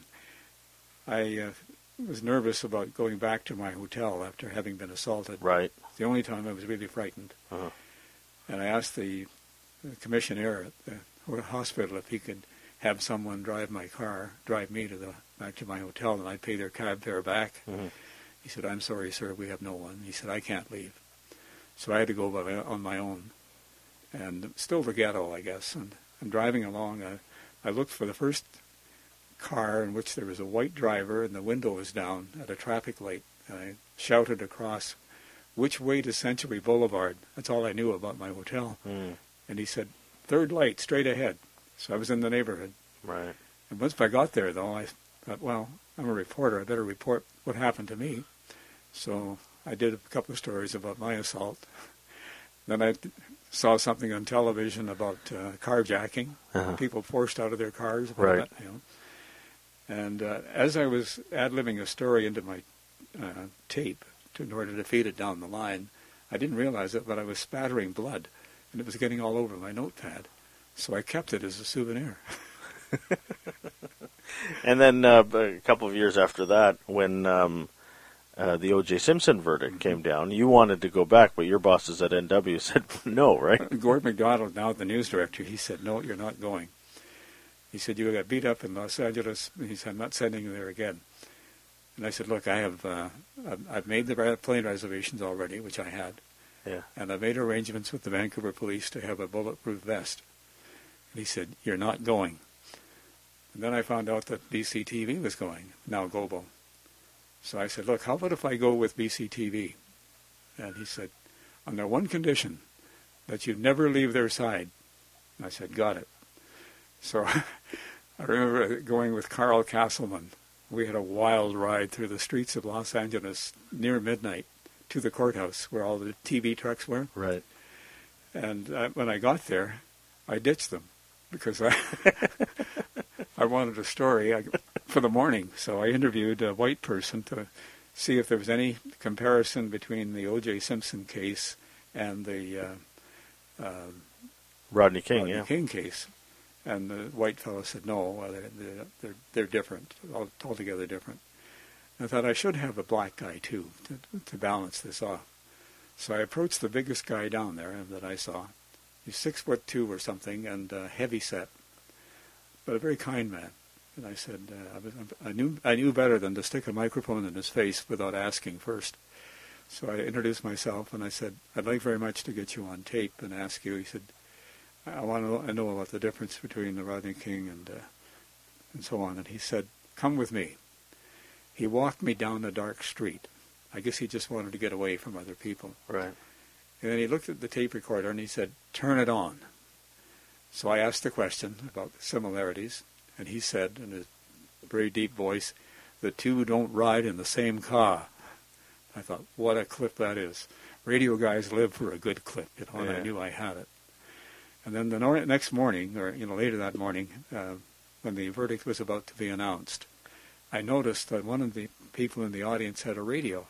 I was nervous about going back to my hotel after having been assaulted. Right. It's the only time I was really frightened. Uh-huh. And I asked the commissioner at the hospital if he could have someone drive me back to my hotel, and I'd pay their cab fare back. Mm-hmm. He said, "I'm sorry, sir, we have no one." He said, "I can't leave." So I had to go on my own. And still the ghetto, I guess. And I'm driving along. I looked for the first car in which there was a white driver and the window was down at a traffic light. And I shouted across, "Which way to Century Boulevard?" That's all I knew about my hotel. Mm. And he said, "Third light, straight ahead." So I was in the neighborhood. Right. And once I got there, though, I thought, well, I'm a reporter. I better report what happened to me. So I did a couple of stories about my assault. Then I saw something on television about carjacking, Uh-huh. people forced out of their cars. Right. And as I was ad-libbing a story into my tape in order to feed it down the line, I didn't realize it, but I was spattering blood, and it was getting all over my notepad. So I kept it as a souvenir. And then a couple of years after that, when the O.J. Simpson verdict came down, you wanted to go back, but your bosses at NW said no, right? Gord MacDonald, now the news director, he said, "No, you're not going." He said, "You got beat up in Los Angeles." He said, "I'm not sending you there again." And I said, "Look, I've made the plane reservations already, which I had. Yeah. And I made arrangements with the Vancouver police to have a bulletproof vest." And he said, "You're not going." And then I found out that BCTV was going, now Global. So I said, "Look, how about if I go with BCTV?" And he said, "On their one condition, that you never leave their side." And I said, "Got it." So I remember going with Carl Castleman, We had a wild ride through the streets of Los Angeles near midnight to the courthouse where all the TV trucks were. Right. And when I got there, I ditched them because I wanted a story for the morning. So I interviewed a white person to see if there was any comparison between the O.J. Simpson case and the Rodney King King case. And the white fellow said, no, they're different, altogether different. I thought I should have a black guy, too, to balance this off. So I approached the biggest guy down there that I saw. He's 6'2" or something, and heavy set, but a very kind man. And I said, I knew better than to stick a microphone in his face without asking first. So I introduced myself, and I said, I'd like very much to get you on tape and ask you. He said, I know about the difference between the Rodney King and so on. And he said, come with me. He walked me down a dark street. I guess he just wanted to get away from other people. Right. And then he looked at the tape recorder and he said, turn it on. So I asked the question about the similarities, and he said in his very deep voice, the two don't ride in the same car. I thought, what a clip that is. Radio guys live for a good clip, and I knew I had it. And then the next morning, or later that morning, when the verdict was about to be announced, I noticed that one of the people in the audience had a radio,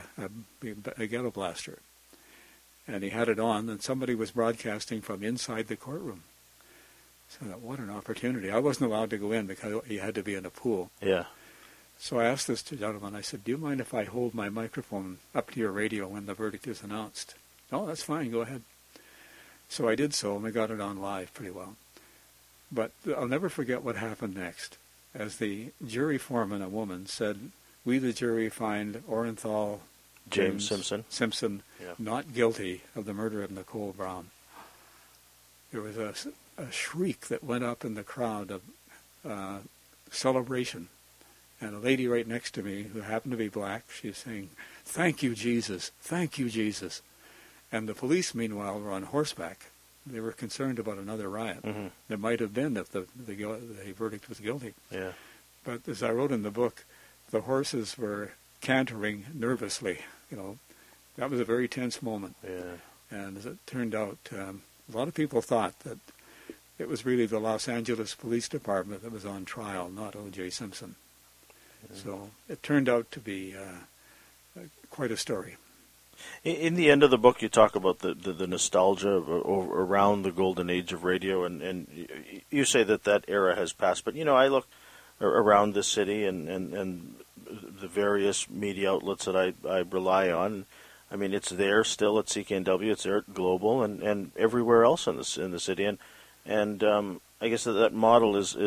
a ghetto blaster. And he had it on, and somebody was broadcasting from inside the courtroom. So I thought, what an opportunity. I wasn't allowed to go in because he had to be in a pool. Yeah. So I asked this gentleman, I said, do you mind if I hold my microphone up to your radio when the verdict is announced? Oh, that's fine, go ahead. So I did so, and we got it on live pretty well. But I'll never forget what happened next. As the jury foreman, a woman, said, we, the jury, find Orenthal James Simpson not guilty of the murder of Nicole Brown. There was a shriek that went up in the crowd of celebration. And a lady right next to me, who happened to be black, she was saying, thank you, Jesus, thank you, Jesus. And the police, meanwhile, were on horseback. They were concerned about another riot. Mm-hmm. There might have been if the verdict was guilty. Yeah. But as I wrote in the book, the horses were cantering nervously. That was a very tense moment. Yeah. And as it turned out, a lot of people thought that it was really the Los Angeles Police Department that was on trial, not O.J. Simpson. Yeah. So it turned out to be quite a story. In the end of the book, you talk about the nostalgia around the golden age of radio, and you say that era has passed. But, I look around the city and the various media outlets that I rely on. I mean, it's there still at CKNW, it's there at Global, and everywhere else in the city. And I guess that model is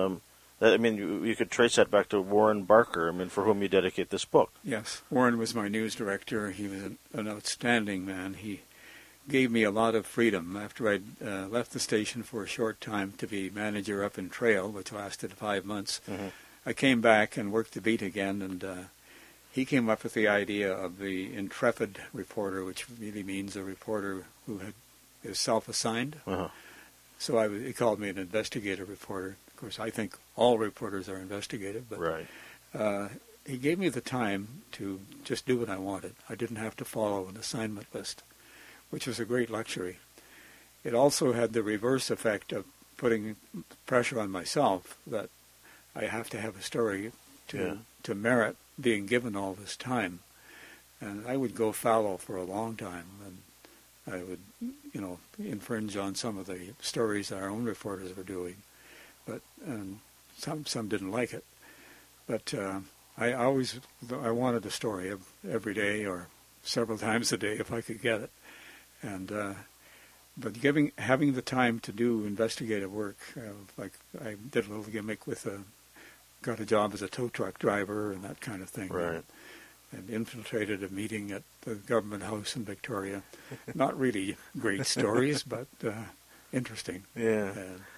you could trace that back to Warren Barker, for whom you dedicate this book. Yes, Warren was my news director. He was an outstanding man. He gave me a lot of freedom after I'd left the station for a short time to be manager up in Trail, which lasted 5 months. Mm-hmm. I came back and worked the beat again, and he came up with the idea of the intrepid reporter, which really means a reporter who is self-assigned. Uh-huh. So he called me an investigative reporter. Of course, I think all reporters are investigative, but right. He gave me the time to just do what I wanted. I didn't have to follow an assignment list, which was a great luxury. It also had the reverse effect of putting pressure on myself that I have to have a story to merit being given all this time. And I would go fallow for a long time, and I would, infringe on some of the stories our own reporters were doing. But some didn't like it. But I wanted a story every day or several times a day if I could get it. And but having the time to do investigative work, like I did a little gimmick with got a job as a tow truck driver and that kind of thing. Right. And infiltrated a meeting at the government house in Victoria. Not really great stories, but interesting. Yeah.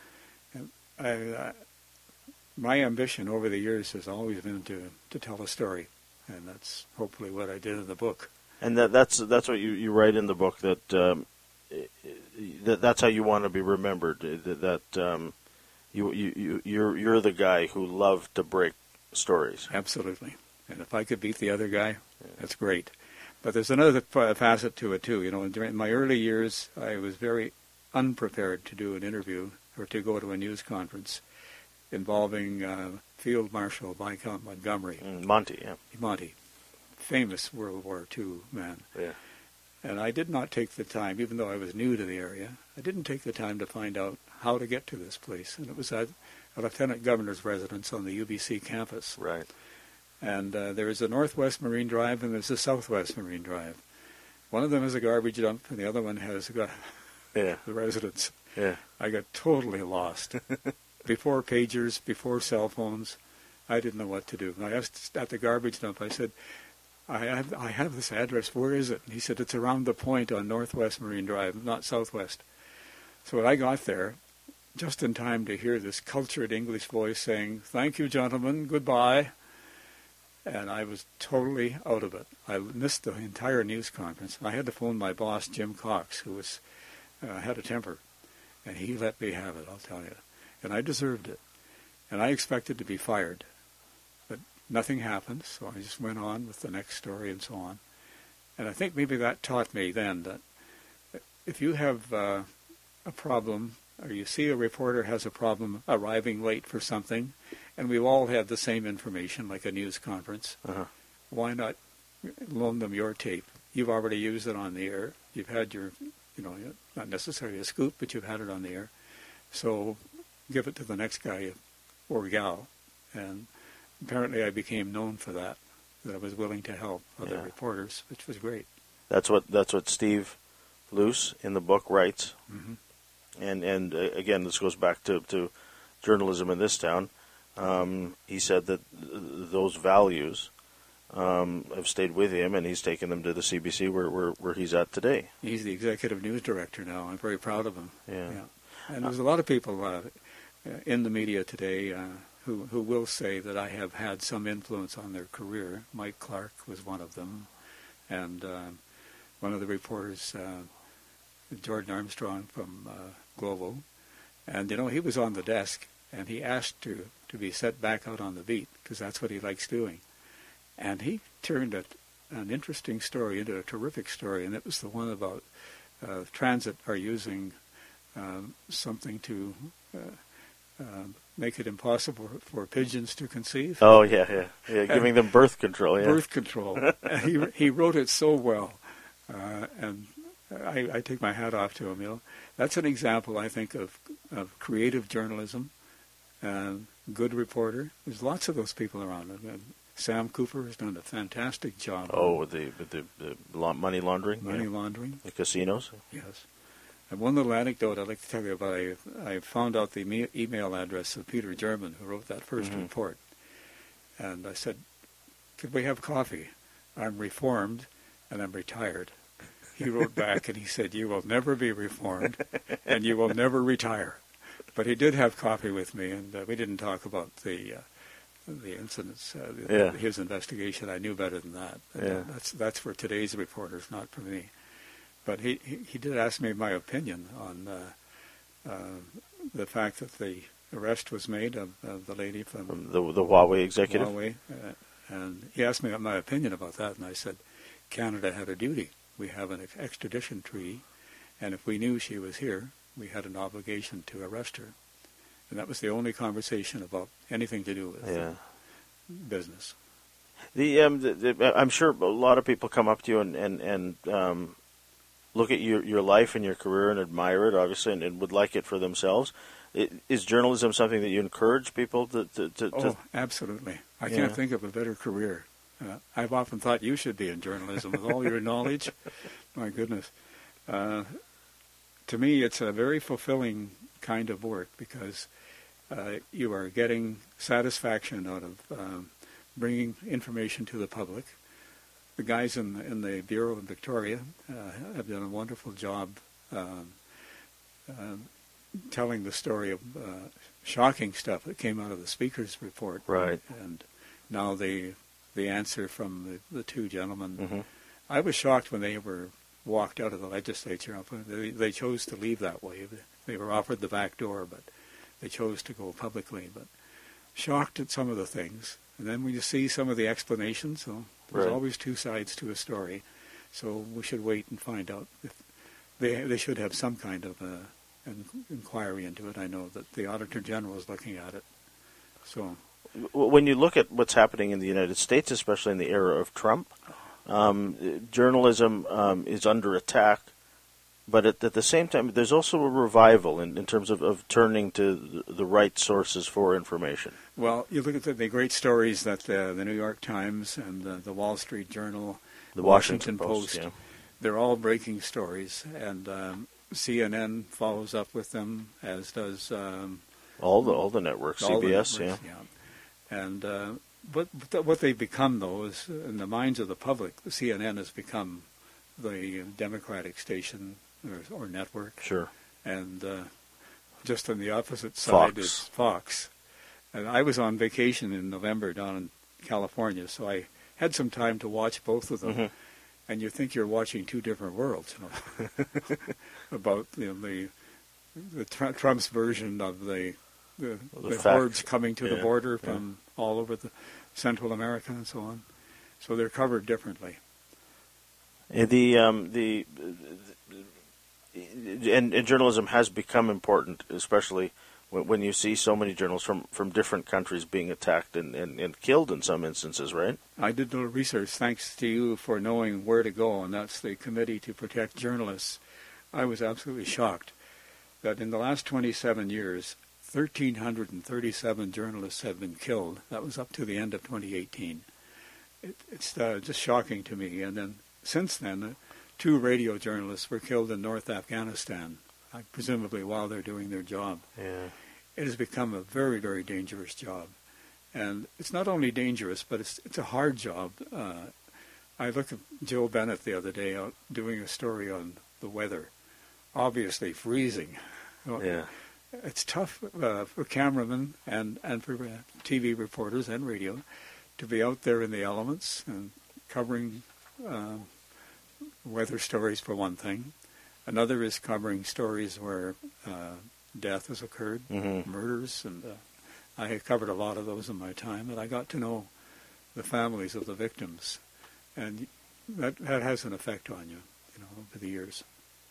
And my ambition over the years has always been to tell a story, and that's hopefully what I did in the book. And that's what you write in the book, that that's how you want to be remembered. That you're the guy who loved to break stories. Absolutely. And if I could beat the other guy, that's great. But there's another facet to it, too. You know, during my early years, I was very unprepared to do an interview or to go to a news conference involving Field Marshal Viscount Montgomery. Monty, yeah. Monty, famous World War II man. Yeah. And I did not take the time, even though I was new to the area, I didn't take the time to find out how to get to this place. And it was at a lieutenant governor's residence on the UBC campus. Right. And there is a Northwest Marine Drive and there's a Southwest Marine Drive. One of them is a garbage dump and the other one has the residence. Yeah. I got totally lost. Before pagers, before cell phones, I didn't know what to do. And I asked at the garbage dump, I said, I have this address, where is it? And he said, it's around the point on Northwest Marine Drive, not Southwest. So when I got there, just in time to hear this cultured English voice saying, thank you, gentlemen, goodbye. And I was totally out of it. I missed the entire news conference. I had to phone my boss, Jim Cox, who was had a temper. And he let me have it, I'll tell you. And I deserved it. And I expected to be fired. But nothing happened, so I just went on with the next story and so on. And I think maybe that taught me then that if you have a problem, or you see a reporter has a problem arriving late for something, and we've all had the same information, like a news conference, why not loan them your tape? You've already used it on the air. You've had your, not necessarily a scoop, but you've had it on the air. So give it to the next guy or gal. And apparently I became known for that I was willing to help other reporters, which was great. That's what Steve Luce in the book writes. Mm-hmm. And again, this goes back to journalism in this town. He said that those values have stayed with him, and he's taken them to the CBC where he's at today. He's the executive news director now. I'm very proud of him. Yeah. And there's a lot of people in the media today who will say that I have had some influence on their career. Mike Clark was one of them, and one of the reporters, Jordan Armstrong from Global, and he was on the desk, and he asked to be set back out on the beat because that's what he likes doing, and he turned an interesting story into a terrific story, and it was the one about transit are using something to make it impossible for pigeons to conceive. Oh, yeah, giving them birth control. Yeah. Birth control. He wrote it so well, and I take my hat off to him. That's an example, I think, of creative journalism, good reporter. There's lots of those people around. Sam Cooper has done a fantastic job. Oh, with the money laundering? Money laundering. The casinos? Yes. And one little anecdote I'd like to tell you about, I found out the email address of Peter German, who wrote that first report. And I said, could we have coffee? I'm reformed and I'm retired. He wrote back and he said, you will never be reformed and you will never retire. But he did have coffee with me, and we didn't talk about the incidents, his investigation. I knew better than that. That's for today's reporters, not for me. But he did ask me my opinion on the fact that the arrest was made of the lady from the Huawei executive. Huawei, and he asked me my opinion about that, and I said, Canada had a duty. We have an extradition treaty, and if we knew she was here, we had an obligation to arrest her. And that was the only conversation about anything to do with business. I'm sure a lot of people come up to you and look at your life and your career and admire it, obviously, and would like it for themselves. Is journalism something that you encourage people to Oh, absolutely. I can't think of a better career. I've often thought you should be in journalism with all your knowledge. My goodness. To me, it's a very fulfilling kind of work because you are getting satisfaction out of bringing information to the public. The guys in the Bureau in Victoria have done a wonderful job telling the story of shocking stuff that came out of the Speaker's report. Right. And now the answer from the two gentlemen. Mm-hmm. I was shocked when they were walked out of the legislature. They chose to leave that way. They were offered the back door, but they chose to go publicly. But shocked at some of the things. And then when you see some of the explanations, so there's Right. always two sides to a story. So we should wait and find out if they should have some kind of an inquiry into it. I know that the Auditor General is looking at it. So When you look at what's happening in the United States, especially in the era of Trump, journalism is under attack. But at the same time, there's also a revival in terms of turning to the right sources for information. well, you look at the great stories that the New York Times and the Wall Street Journal, The Washington Post, they're all breaking stories, and CNN follows up with them, as does all the networks, all the CBS, networks, And but what they've become, though, is in the minds of the public, the CNN has become the Democratic station or network. Sure. And just on the opposite side Fox. is Fox. And I was on vacation in November down in California, so I had some time to watch both of them. Mm-hmm. And you think you're watching two different worlds, about Trump's version of the hordes coming to the border from all over the Central America and so on. So they're covered differently. And and journalism has become important, especially when you see so many journalists from different countries being attacked and killed in some instances, right? I did a little research, thanks to you for knowing where to go, and that's the Committee to Protect Journalists. I was absolutely shocked that in the last 27 years, 1,337 journalists have been killed. That was up to the end of 2018. It's just shocking to me. And then since then, 2 radio journalists were killed in North Afghanistan, presumably while they're doing their job. Yeah. It has become a very, very dangerous job. And it's not only dangerous, but it's a hard job. I looked at Joe Bennett the other day out doing a story on the weather, obviously freezing. Yeah. It's tough for cameramen and for TV reporters and radio to be out there in the elements and covering weather stories, for one thing. Another is covering stories where death has occurred, murders, and I have covered a lot of those in my time, and I got to know the families of the victims, and that has an effect on you, over the years.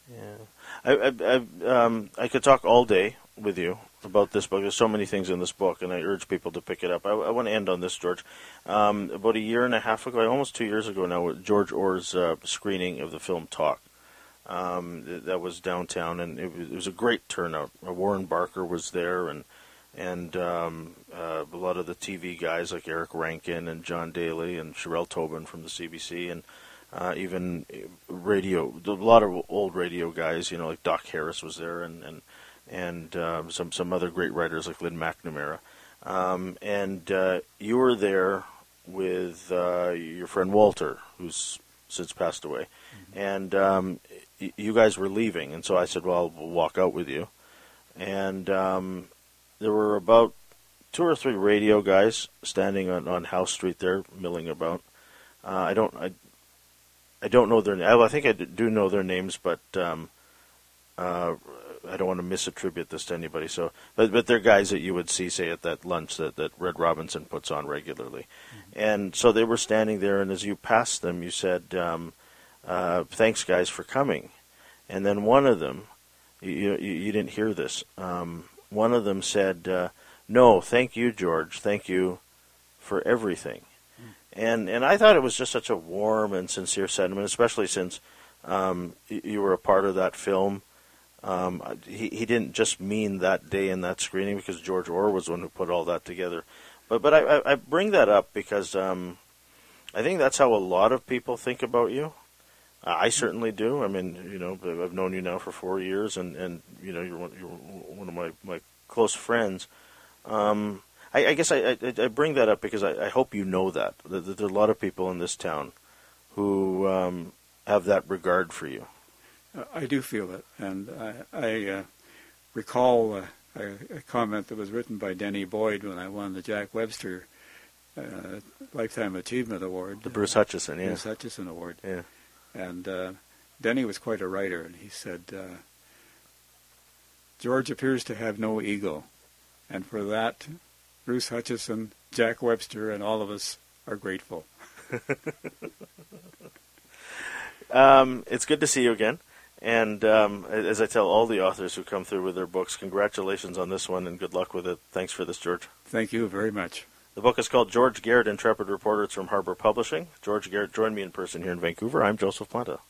Yeah, I could talk all day with you about this book. There's so many things in this book, and I urge people to pick it up. I want to end on this, George. About a year and a half ago, almost 2 years ago now, George Orr's screening of the film Talk. That was downtown, and it was a great turnout. Warren Barker was there, and a lot of the TV guys like Eric Rankin and John Daly and Sherelle Tobin from the CBC, and even radio. A lot of old radio guys, like Doc Harris was there, and some other great writers like Lynn McNamara. And you were there with your friend Walter, who's since passed away, and you guys were leaving, and so I said, well, we'll walk out with you. And there were about 2 or 3 radio guys standing on House Street there, milling about. I don't know their names. I think I do know their names, but I don't want to misattribute this to anybody. So, but they're guys that you would see, say, at that lunch that Red Robinson puts on regularly. And so they were standing there, and as you passed them, you said, thanks, guys, for coming. And then one of them, you didn't hear this, one of them said, no, thank you, George. Thank you for everything. And I thought it was just such a warm and sincere sentiment, especially since you were a part of that film. He didn't just mean that day in that screening, because George Orr was the one who put all that together. But I bring that up because I think that's how a lot of people think about you. I certainly do. I mean, I've known you now for 4 years, and you're one of my close friends. I guess I bring that up because I hope you know that there are a lot of people in this town who have that regard for you. I do feel it, and I recall a comment that was written by Denny Boyd when I won the Jack Webster Lifetime Achievement Award. The Bruce Hutchison, yeah. Bruce Hutchison Award. Yeah. And Denny was quite a writer, and he said, George appears to have no ego, and for that, Bruce Hutchison Jack Webster and all of us are grateful. It's good to see you again. And as I tell all the authors who come through with their books, congratulations on this one and good luck with it. Thanks for this, George. Thank you very much. The book is called George Garrett, Intrepid Reporter. It's from Harbor Publishing. George Garrett joined me in person here in Vancouver. I'm Joseph Planta.